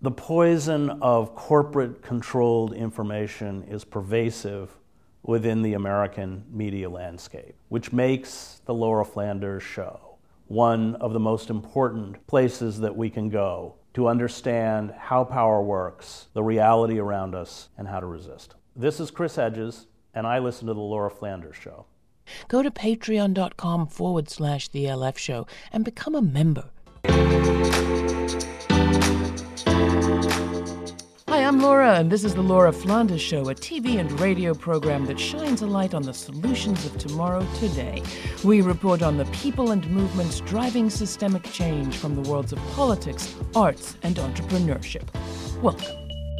The poison of corporate-controlled information is pervasive within the American media landscape, which makes the Laura Flanders Show one of the most important places that we can go to understand how power works, the reality around us, and how to resist. This is Chris Hedges, and I listen to the Laura Flanders Show. Go to patreon.com/The LF Show and become a member. Hi, I'm Laura, and this is the Laura Flanders Show, a TV and radio program that shines a light on the solutions of tomorrow today. We report on the people and movements driving systemic change from the worlds of politics, arts, and entrepreneurship. Welcome.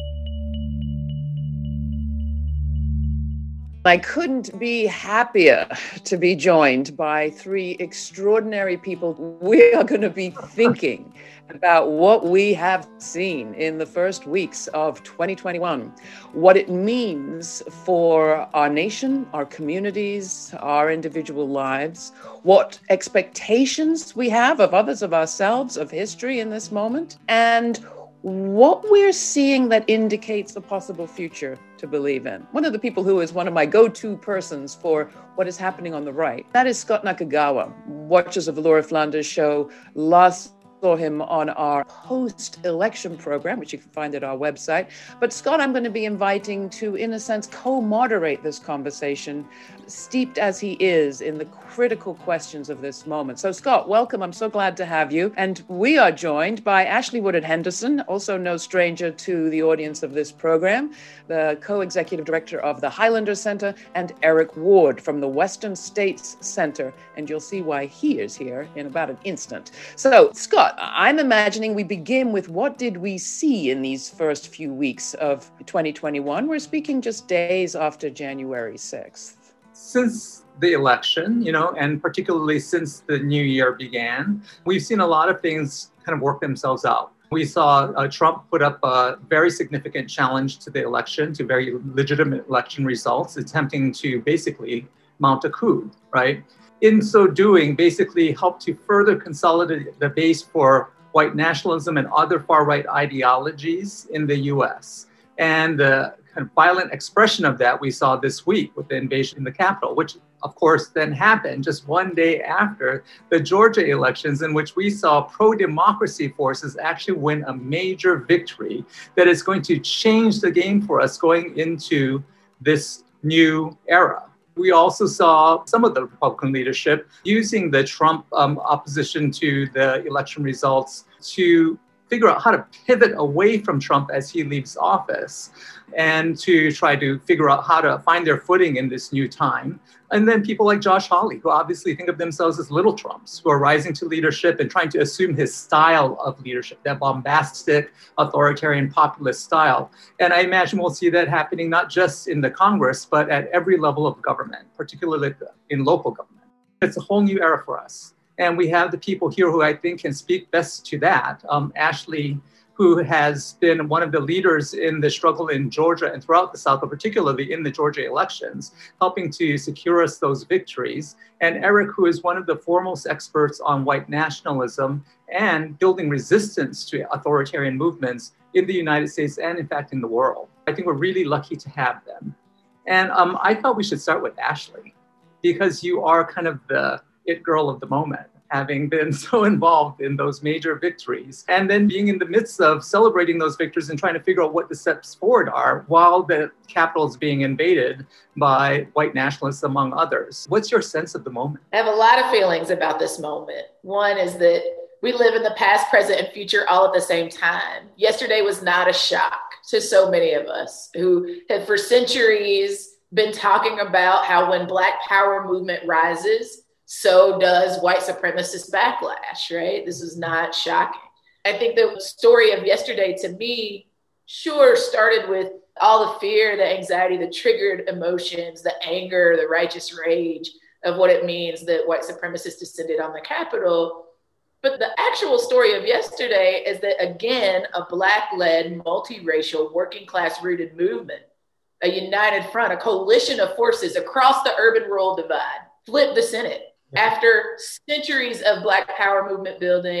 I couldn't be happier to be joined by three extraordinary people. We are going to be thinking about what we have seen in the first weeks of 2021, what it means for our nation, our communities, our individual lives, what expectations we have of others, of ourselves, of history in this moment, and what we're seeing that indicates a possible future to believe in. One of the people who is one of my go-to persons for what is happening on the right, that is Scott Nakagawa. Watchers of the Laura Flanders Show last saw him on our post-election program, which you can find at our website. But Scott, I'm going to be inviting to, in a sense, co-moderate this conversation, steeped as he is in the critical questions of this moment. So Scott, welcome. I'm so glad to have you. And we are joined by Ashley Woodard Henderson, also no stranger to the audience of this program, the co-executive director of the Highlander Center, and Eric Ward from the Western States Center. And you'll see why he is here in about an instant. So Scott, I'm imagining we begin with what did we see in these first few weeks of 2021? We're speaking just days after January 6th. Since the election, and particularly since the new year began, we've seen a lot of things kind of work themselves out. We saw Trump put up a very significant challenge to the election, to very legitimate election results, attempting to basically mount a coup, right? In so doing, basically helped to further consolidate the base for white nationalism and other far-right ideologies in the US. And the kind of violent expression of that we saw this week with the invasion in the Capitol, which of course then happened just one day after the Georgia elections, in which we saw pro-democracy forces actually win a major victory that is going to change the game for us going into this new era. We also saw some of the Republican leadership using the Trump opposition to the election results to figure out how to pivot away from Trump as he leaves office and to try to figure out how to find their footing in this new time. And then people like Josh Hawley, who obviously think of themselves as little Trumps, who are rising to leadership and trying to assume his style of leadership, that bombastic, authoritarian, populist style. And I imagine we'll see that happening not just in the Congress, but at every level of government, particularly in local government. It's a whole new era for us. And we have the people here who I think can speak best to that. Ashley, who has been one of the leaders in the struggle in Georgia and throughout the South, but particularly in the Georgia elections, helping to secure us those victories. And Eric, who is one of the foremost experts on white nationalism and building resistance to authoritarian movements in the United States and, in fact, in the world. I think we're really lucky to have them. And I thought we should start with Ashley, because you are kind of the it girl of the moment, having been so involved in those major victories, and then being in the midst of celebrating those victories and trying to figure out what the steps forward are while the Capitol is being invaded by white nationalists, among others. What's your sense of the moment? I have a lot of feelings about this moment. One is that we live in the past, present, and future all at the same time. Yesterday was not a shock to so many of us who have for centuries been talking about how when Black Power movement rises, so does white supremacist backlash, right? This is not shocking. I think the story of yesterday, to me, sure started with all the fear, the anxiety, the triggered emotions, the anger, the righteous rage of what it means that white supremacists descended on the Capitol. But the actual story of yesterday is that, again, a Black-led, multiracial, working-class-rooted movement, a united front, a coalition of forces across the urban-rural divide, flipped the Senate. After centuries of Black Power movement building,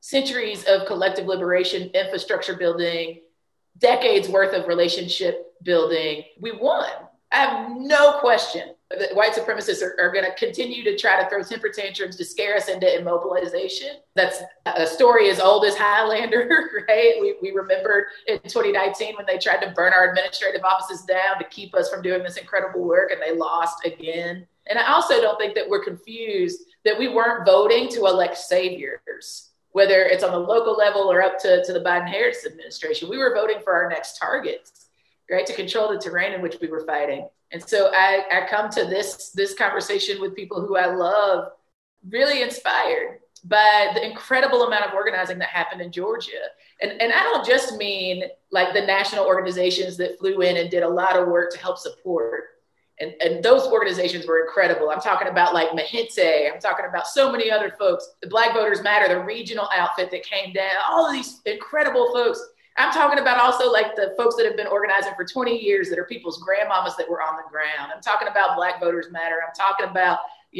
centuries of collective liberation, infrastructure building, decades worth of relationship building. We won. I have no question that white supremacists are going to continue to try to throw temper tantrums to scare us into immobilization. That's a story as old as Highlander, right? We remember in 2019 when they tried to burn our administrative offices down to keep us from doing this incredible work, and they lost again. And I also don't think that we're confused that we weren't voting to elect saviors, whether it's on the local level or up to the Biden-Harris administration. We were voting for our next targets, right, to control the terrain in which we were fighting. And so I come to this conversation with people who I love, really inspired by the incredible amount of organizing that happened in Georgia. And I don't just mean like the national organizations that flew in and did a lot of work to help support. And those organizations were incredible. I'm talking about like Mahinte. I'm talking about so many other folks. The Black Voters Matter, the regional outfit that came down, all of these incredible folks. I'm talking about also like the folks that have been organizing for 20 years that are people's grandmamas that were on the ground. I'm talking about Black Voters Matter. I'm talking about,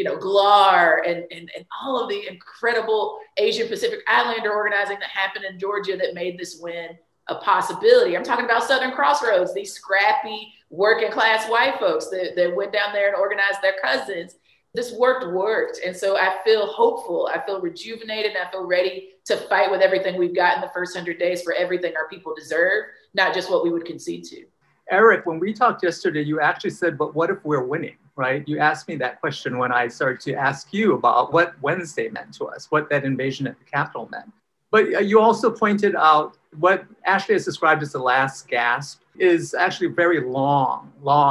GLAR and all of the incredible Asian Pacific Islander organizing that happened in Georgia that made this win a possibility. I'm talking about Southern Crossroads, these scrappy working class white folks that went down there and organized their cousins. This worked. And so I feel hopeful. I feel rejuvenated. And I feel ready to fight with everything we've got in the first 100 days for everything our people deserve, not just what we would concede to. Eric, when we talked yesterday, you actually said, but what if we're winning, right? You asked me that question when I started to ask you about what Wednesday meant to us, what that invasion at the Capitol meant. But you also pointed out what Ashley has described as the last gasp is actually very long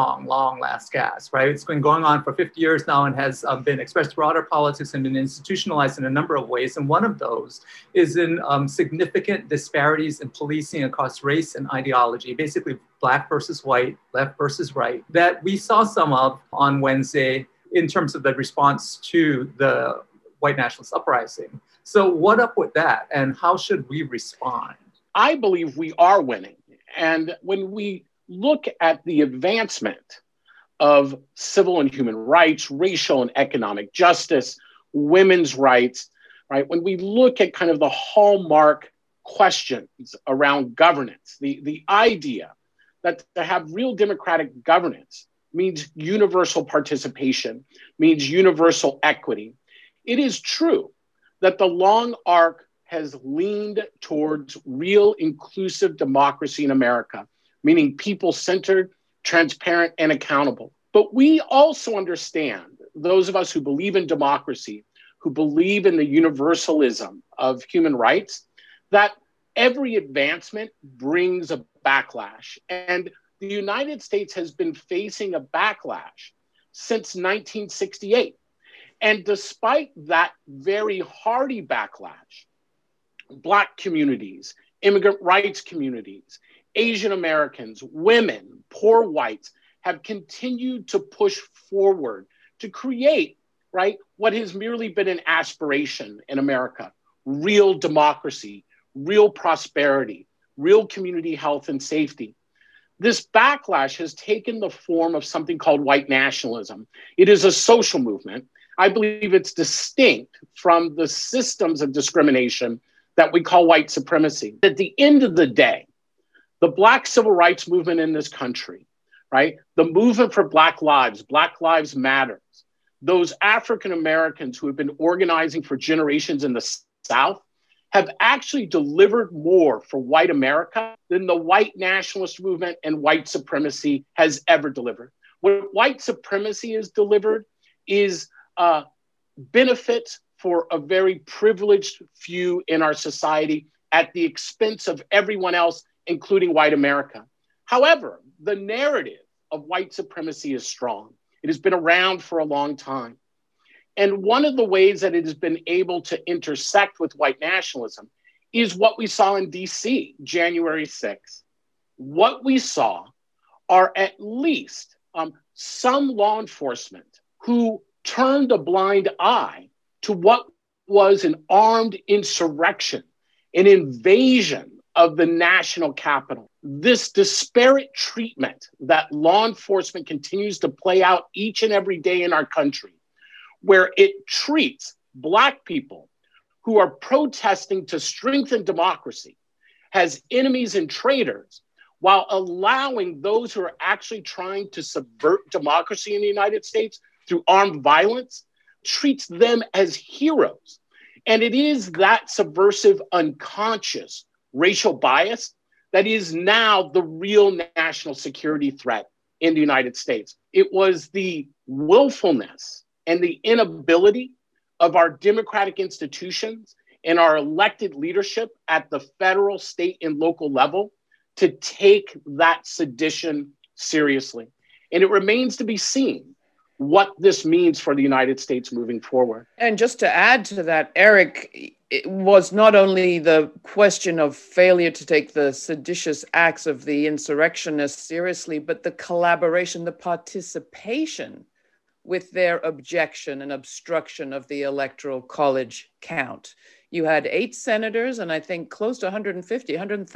last gasp, right? It's been going on for 50 years now and has been expressed throughout our politics and been institutionalized in a number of ways. And one of those is in significant disparities in policing across race and ideology, basically Black versus white, left versus right, that we saw some of on Wednesday in terms of the response to the white nationalist uprising. So what up with that, and how should we respond? I believe we are winning. And when we look at the advancement of civil and human rights, racial and economic justice, women's rights, right? When we look at kind of the hallmark questions around governance, the idea that to have real democratic governance means universal participation, means universal equity. It is true that the long arc has leaned towards real inclusive democracy in America, meaning people-centered, transparent, and accountable. But we also understand, those of us who believe in democracy, who believe in the universalism of human rights, that every advancement brings a backlash. And the United States has been facing a backlash since 1968. And despite that very hearty backlash, Black communities, immigrant rights communities, Asian Americans, women, poor whites have continued to push forward to create, right, what has merely been an aspiration in America: real democracy, real prosperity, real community health and safety. This backlash has taken the form of something called white nationalism. It is a social movement. I believe it's distinct from the systems of discrimination that we call white supremacy. At the end of the day, the Black civil rights movement in this country, right? The movement for Black Lives Matter, those African Americans who have been organizing for generations in the South have actually delivered more for white America than the white nationalist movement and white supremacy has ever delivered. What white supremacy has delivered is benefits for a very privileged few in our society at the expense of everyone else, including white America. However, the narrative of white supremacy is strong. It has been around for a long time. And one of the ways that it has been able to intersect with white nationalism is what we saw in DC, January 6th. What we saw are at least some law enforcement who turned a blind eye to what was an armed insurrection, an invasion of the national capital. This disparate treatment that law enforcement continues to play out each and every day in our country, where it treats Black people who are protesting to strengthen democracy has enemies and traitors, while allowing those who are actually trying to subvert democracy in the United States through armed violence, treats them as heroes. And it is that subversive, unconscious racial bias that is now the real national security threat in the United States. It was the willfulness and the inability of our democratic institutions and our elected leadership at the federal, state, and local level to take that sedition seriously. And it remains to be seen what this means for the United States moving forward. And just to add to that, Eric, it was not only the question of failure to take the seditious acts of the insurrectionists seriously, but the collaboration, the participation with their objection and obstruction of the Electoral College count. You had 8 senators and I think close to 150,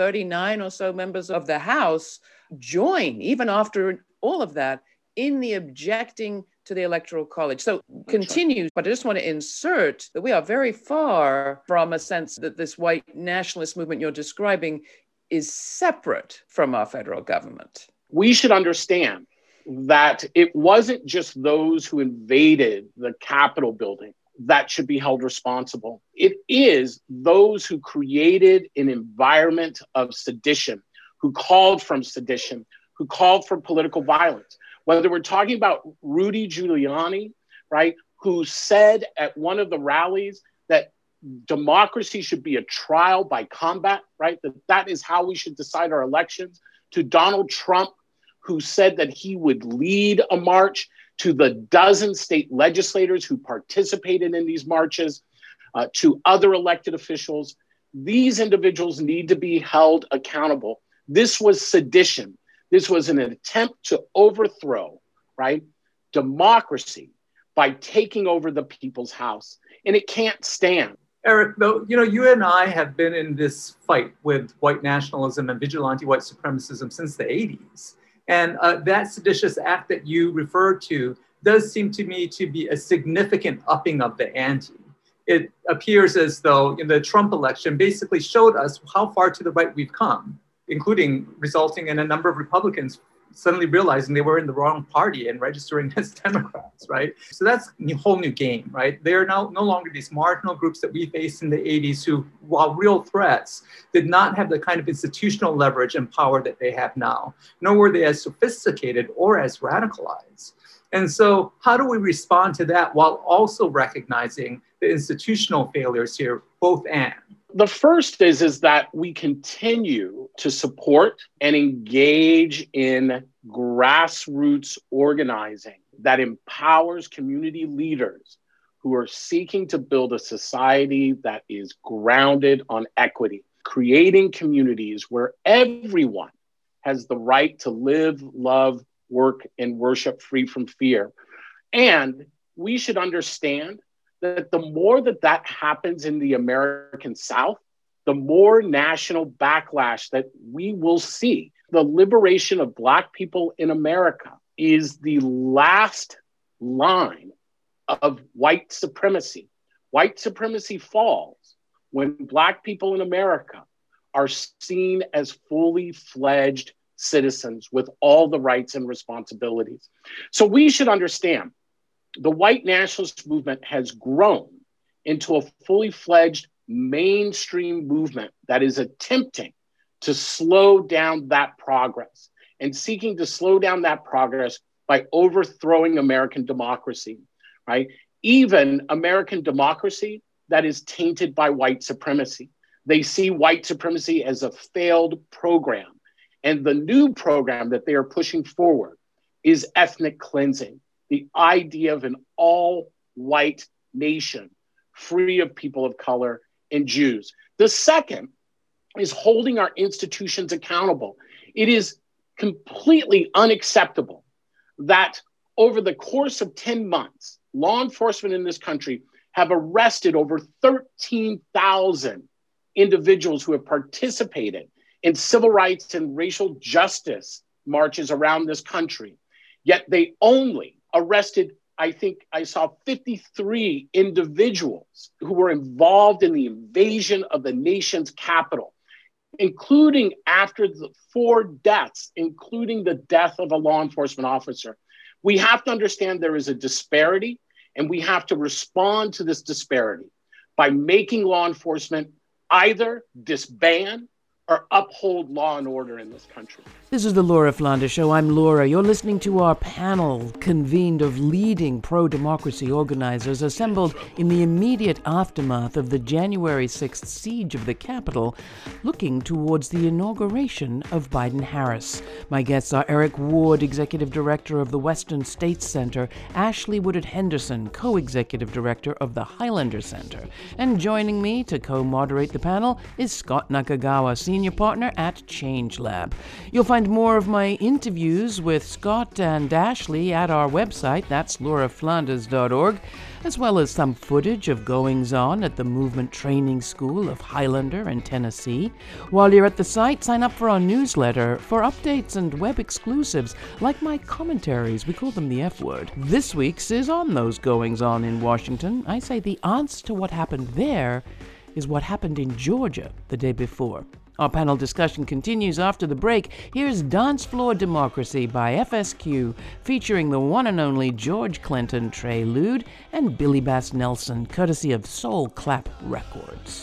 139 or so members of the House join, even after all of that, in the objecting to the Electoral College. So continues, but I just want to insert that we are very far from a sense that this white nationalist movement you're describing is separate from our federal government. We should understand that it wasn't just those who invaded the Capitol building that should be held responsible. It is those who created an environment of sedition, who called from sedition, who called for political violence. Whether we're talking about Rudy Giuliani, right, who said at one of the rallies that democracy should be a trial by combat, right, that is how we should decide our elections, to Donald Trump, who said that he would lead a march, to the dozen state legislators who participated in these marches, to other elected officials. These individuals need to be held accountable. This was sedition. This was an attempt to overthrow, right, democracy by taking over the people's house. And it can't stand. Eric, though, you and I have been in this fight with white nationalism and vigilante white supremacism since the 80s. And that seditious act that you referred to does seem to me to be a significant upping of the ante. It appears as though in the Trump election basically showed us how far to the right we've come, including resulting in a number of Republicans suddenly realizing they were in the wrong party and registering as Democrats, right? So that's a whole new game, right? They are now no longer these marginal groups that we faced in the 80s who, while real threats, did not have the kind of institutional leverage and power that they have now, nor were they as sophisticated or as radicalized. And so how do we respond to that while also recognizing the institutional failures here, both and? The first is that we continue to support and engage in grassroots organizing that empowers community leaders who are seeking to build a society that is grounded on equity, creating communities where everyone has the right to live, love, work, and worship free from fear. And we should understand that the more that happens in the American South, the more national backlash that we will see. The liberation of Black people in America is the last line of white supremacy. White supremacy falls when Black people in America are seen as fully fledged citizens with all the rights and responsibilities. So we should understand the white nationalist movement has grown into a fully fledged mainstream movement that is attempting to slow down that progress and seeking to slow down that progress by overthrowing American democracy, right? Even American democracy that is tainted by white supremacy. They see white supremacy as a failed program. And the new program that they are pushing forward is ethnic cleansing. The idea of an all-white nation, free of people of color and Jews. The second is holding our institutions accountable. It is completely unacceptable that over the course of 10 months, law enforcement in this country have arrested over 13,000 individuals who have participated in civil rights and racial justice marches around this country. Yet they only arrested I think I saw 53 individuals who were involved in the invasion of the nation's capital, including after the 4 deaths, including the death of a law enforcement officer. We have to understand there is a disparity, and we have to respond to this disparity by making law enforcement either disband or uphold law and order in this country. This is the Laura Flanders Show. I'm Laura. You're listening to our panel convened of leading pro-democracy organizers assembled in the immediate aftermath of the January 6th siege of the Capitol, looking towards the inauguration of Biden-Harris. My guests are Eric Ward, Executive Director of the Western States Center, Ashley Woodard Henderson, Co-Executive Director of the Highlander Center. And joining me to co-moderate the panel is Scott Nakagawa, Senior Partner at Change Lab. You'll find more of my interviews with Scott and Ashley at our website, that's lauraflanders.org, as well as some footage of goings-on at the Movement Training School of Highlander in Tennessee. While you're at the site, sign up for our newsletter for updates and web exclusives, like my commentaries. We call them the F word. This week's is on those goings-on in Washington. I say the answer to what happened there is what happened in Georgia the day before. Our panel discussion continues after the break. Here's Dance Floor Democracy by FSQ, featuring the one and only George Clinton, Trey Lude, and Billy Bass Nelson, courtesy of Soul Clap Records.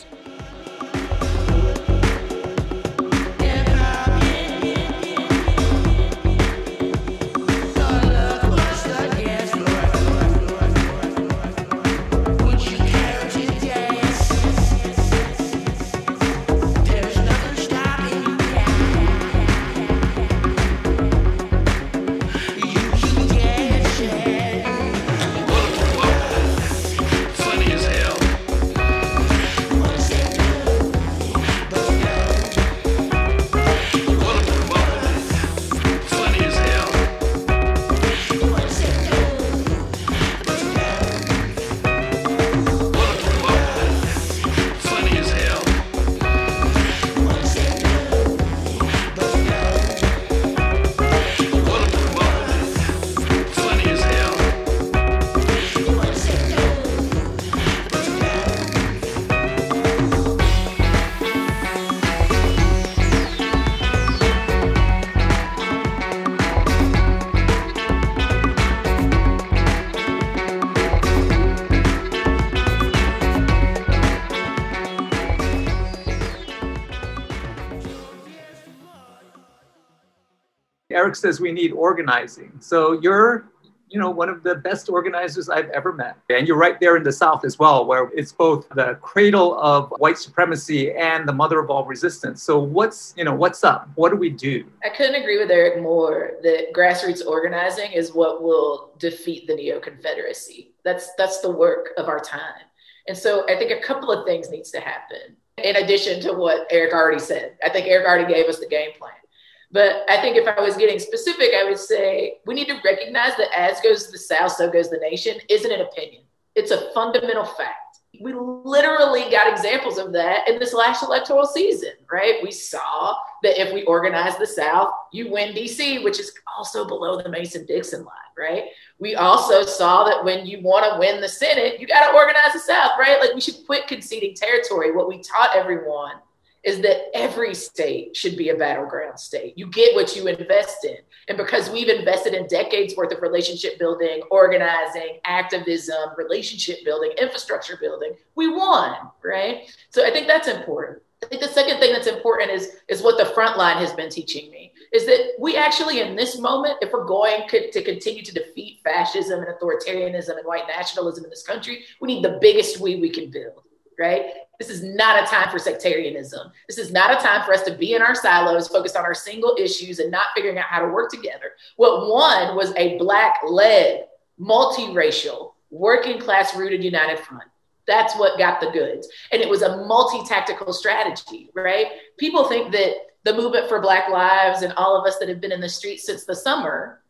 Eric says we need organizing. So you're, one of the best organizers I've ever met. And you're right there in the South as well, where it's both the cradle of white supremacy and the mother of all resistance. So what's up? What do we do? I couldn't agree with Eric more that grassroots organizing is what will defeat the neo-Confederacy. That's the work of our time. And so I think a couple of things needs to happen in addition to what Eric already said. I think Eric already gave us the game plan. But I think if I was getting specific, I would say we need to recognize that as goes the South, so goes the nation isn't an opinion. It's a fundamental fact. We literally got examples of that in this last electoral season, right? We saw that if we organize the South, you win DC, which is also below the Mason-Dixon line, right? We also saw that when you want to win the Senate, you got to organize the South, right? Like we should quit conceding territory. What we taught everyone is that every state should be a battleground state. You get what you invest in. And because we've invested in decades worth of relationship building, organizing, activism, relationship building, infrastructure building, we won, right? So I think that's important. I think the second thing that's important is what the front line has been teaching me, is that we actually in this moment, if we're going to continue to defeat fascism and authoritarianism and white nationalism in this country, we need the biggest we can build, right? This is not a time for sectarianism. This is not a time for us to be in our silos, focused on our single issues and not figuring out how to work together. What won was a Black-led, multiracial, working class rooted united front. That's what got the goods. And it was a multi-tactical strategy, right? People think that the movement for Black lives and all of us that have been in the streets since the summer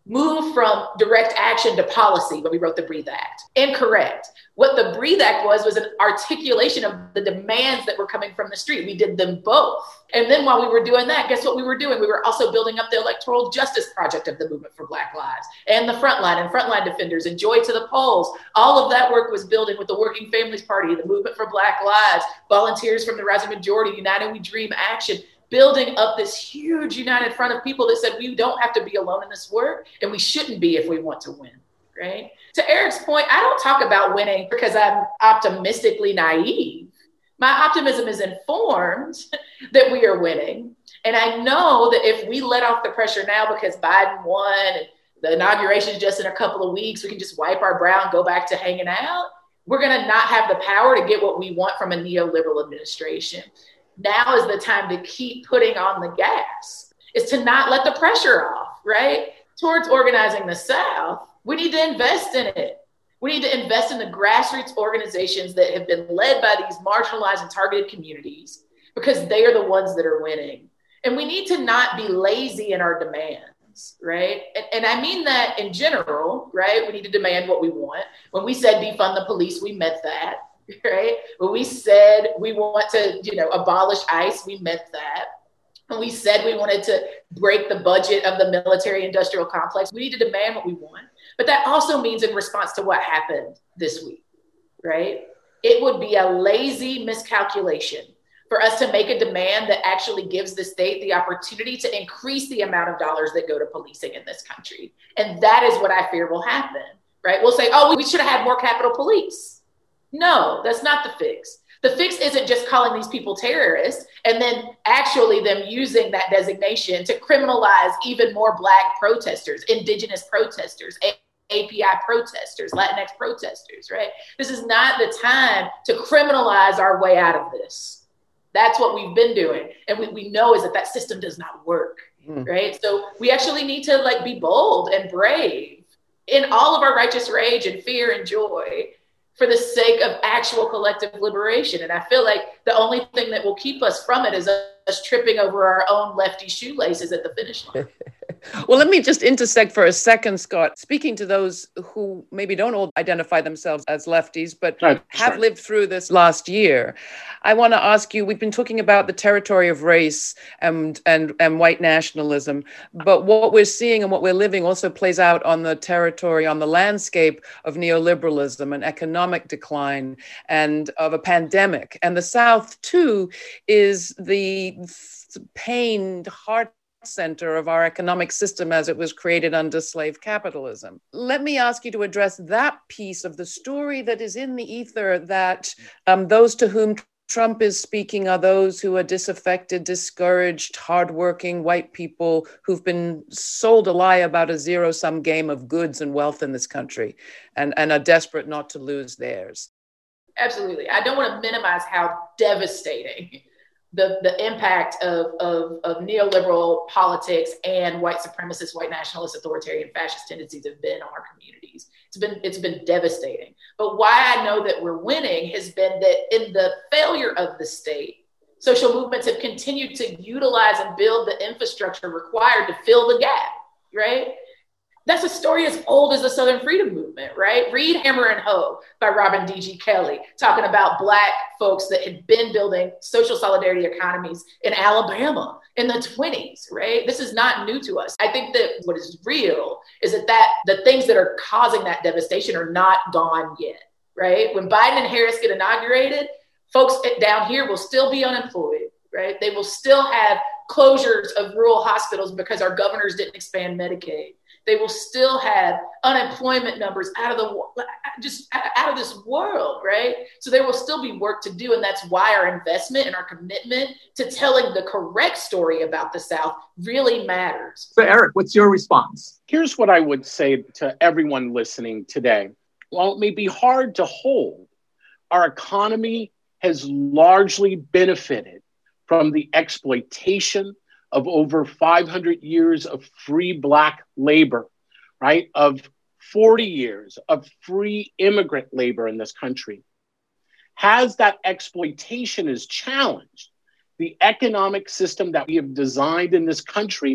move from direct action to policy when we wrote the Breathe Act. Incorrect. What the Breathe Act was an articulation of the demands that were coming from the street. We did them both. And then while we were doing that, guess what we were doing? We were also building up the electoral justice project of the Movement for Black Lives and the Frontline and Frontline Defenders and Joy to the Polls. All of that work was building with the Working Families Party, the Movement for Black Lives, volunteers from the Rising Majority, United We Dream Action, building up this huge united front of people that said we don't have to be alone in this work, and we shouldn't be if we want to win, right? To Eric's point, I don't talk about winning because I'm optimistically naive. My optimism is informed that we are winning. And I know that if we let off the pressure now because Biden won and the inauguration is just in a couple of weeks, we can just wipe our brow and go back to hanging out. We're going to not have the power to get what we want from a neoliberal administration. Now is the time to keep putting on the gas, is to not let the pressure off, right? Towards organizing the South, we need to invest in it. We need to invest in the grassroots organizations that have been led by these marginalized and targeted communities because they are the ones that are winning. And we need to not be lazy in our demands, right? And I mean that in general, right? We need to demand what we want. When we said defund the police, we meant that. Right? When we said we want to, abolish ICE, we meant that. When we said we wanted to break the budget of the military industrial complex, we need to demand what we want. But that also means in response to what happened this week, right? It would be a lazy miscalculation for us to make a demand that actually gives the state the opportunity to increase the amount of dollars that go to policing in this country. And that is what I fear will happen, right? We'll say, oh, we should have had more Capitol Police. No, that's not the fix. The fix isn't just calling these people terrorists and then actually them using that designation to criminalize even more Black protesters, Indigenous protesters, API protesters, Latinx protesters, right? This is not the time to criminalize our way out of this. That's what we've been doing. And we know is that system does not work, right? So we actually need to be bold and brave in all of our righteous rage and fear and joy for the sake of actual collective liberation. And I feel like the only thing that will keep us from it is us tripping over our own lefty shoelaces at the finish line. Well, let me just intersect for a second, Scott. Speaking to those who maybe don't all identify themselves as lefties, but have lived through this last year, I want to ask you, we've been talking about the territory of race and white nationalism, but what we're seeing and what we're living also plays out on the territory, on the landscape of neoliberalism and economic decline and of a pandemic. And the South, too, is the pained heart center of our economic system as it was created under slave capitalism. Let me ask you to address that piece of the story that is in the ether, that those to whom Trump is speaking are those who are disaffected, discouraged, hardworking white people who've been sold a lie about a zero-sum game of goods and wealth in this country and are desperate not to lose theirs. Absolutely. I don't want to minimize how devastating the impact of neoliberal politics and white supremacist, white nationalist, authoritarian, fascist tendencies have been on our communities. It's been devastating. But why I know that we're winning has been that in the failure of the state, social movements have continued to utilize and build the infrastructure required to fill the gap, right? That's a story as old as the Southern Freedom Movement, right? Read Hammer and Hoe by Robin D.G. Kelly, talking about Black folks that had been building social solidarity economies in Alabama in the 1920s, right? This is not new to us. I think that what is real is that the things that are causing that devastation are not gone yet, right? When Biden and Harris get inaugurated, folks down here will still be unemployed, right? They will still have closures of rural hospitals because our governors didn't expand Medicaid. They will still have unemployment numbers out of this world, right? So there will still be work to do. And that's why our investment and our commitment to telling the correct story about the South really matters. So Eric, what's your response? Here's what I would say to everyone listening today. While it may be hard to hold, our economy has largely benefited from the exploitation of over 500 years of free Black labor, right? Of 40 years of free immigrant labor in this country. As that exploitation is challenged, the economic system that we have designed in this country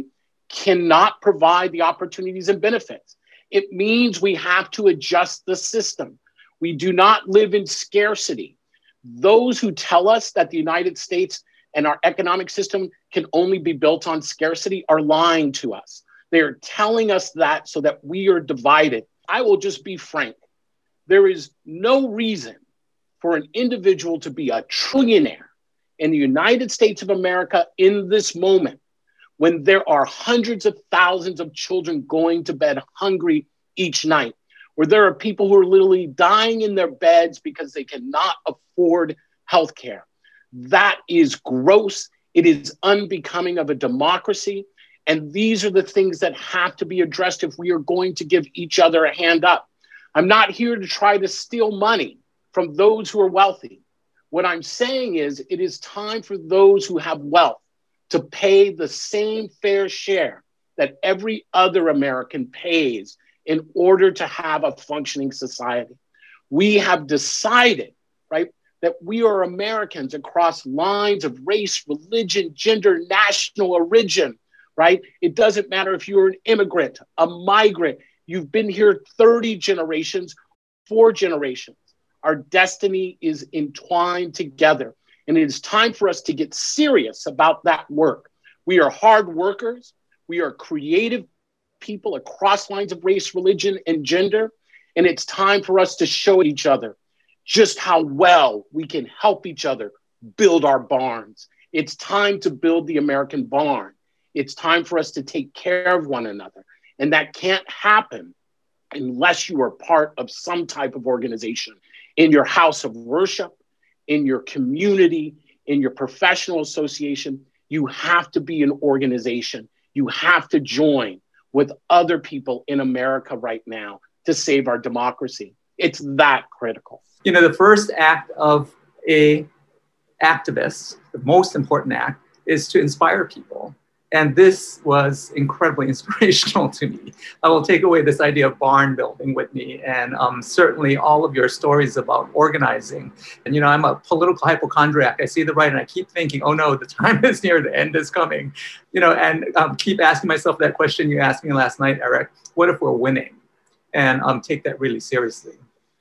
cannot provide the opportunities and benefits. It means we have to adjust the system. We do not live in scarcity. Those who tell us that the United States and our economic system can only be built on scarcity are lying to us. They are telling us that so that we are divided. I will just be frank. There is no reason for an individual to be a trillionaire in the United States of America in this moment, when there are hundreds of thousands of children going to bed hungry each night, where there are people who are literally dying in their beds because they cannot afford health care. That is gross. It is unbecoming of a democracy. And these are the things that have to be addressed if we are going to give each other a hand up. I'm not here to try to steal money from those who are wealthy. What I'm saying is it is time for those who have wealth to pay the same fair share that every other American pays in order to have a functioning society. We have decided, right, that we are Americans across lines of race, religion, gender, national origin, right? It doesn't matter if you're an immigrant, a migrant, you've been here 30 generations, 4 generations. Our destiny is entwined together. And it is time for us to get serious about that work. We are hard workers. We are creative people across lines of race, religion, and gender. And it's time for us to show each other just how well we can help each other build our barns. It's time to build the American barn. It's time for us to take care of one another. And that can't happen unless you are part of some type of organization in your house of worship, in your community, in your professional association. You have to be an organization. You have to join with other people in America right now to save our democracy. It's that critical. You know, the first act of a activist, the most important act, is to inspire people. And this was incredibly inspirational to me. I will take away this idea of barn building with me, and certainly all of your stories about organizing. And, you know, I'm a political hypochondriac. I see the right and I keep thinking, oh no, the time is near, the end is coming. You know, and keep asking myself that question you asked me last night, Eric. What if we're winning? And take that really seriously.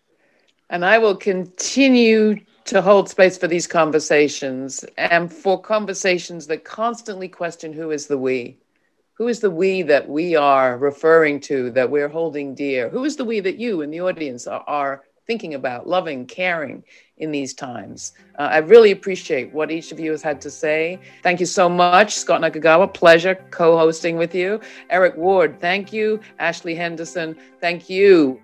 And I will continue to hold space for these conversations, and for conversations that constantly question who is the we? Who is the we that we are referring to, that we're holding dear? Who is the we that you in the audience are thinking about, loving, caring in these times? I really appreciate what each of you has had to say. Thank you so much, Scott Nakagawa. Pleasure co-hosting with you. Eric Ward, thank you. Ashley Henderson, thank you.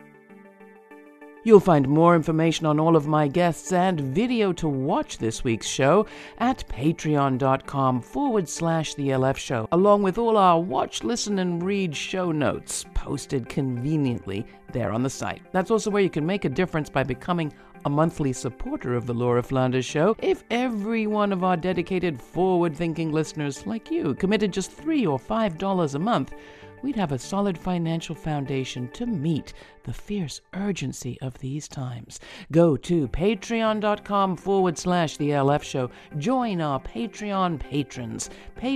You'll find more information on all of my guests and video to watch this week's show at patreon.com/The LF Show, along with all our watch, listen, and read show notes posted conveniently there on the site. That's also where you can make a difference by becoming a monthly supporter of the Laura Flanders Show. If every one of our dedicated, forward-thinking listeners like you committed just $3 or $5 a month, we'd have a solid financial foundation to meet the fierce urgency of these times. Go to patreon.com/The LF Show. Join our Patreon patrons.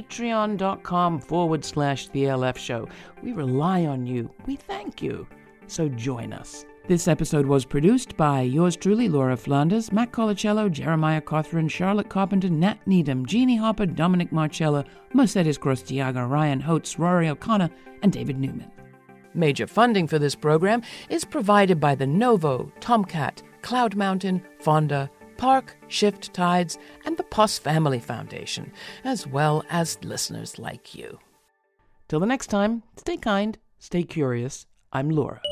Patreon.com/The LF Show. We rely on you. We thank you. So join us. This episode was produced by yours truly, Laura Flanders, Matt Colacello, Jeremiah Cothran, Charlotte Carpenter, Nat Needham, Jeannie Hopper, Dominic Marcella, Mercedes Grostiaga, Ryan Holtz, Rory O'Connor, and David Newman. Major funding for this program is provided by the Novo, Tomcat, Cloud Mountain, Fonda, Park, Shift Tides, and the Poss Family Foundation, as well as listeners like you. Till the next time, stay kind, stay curious. I'm Laura.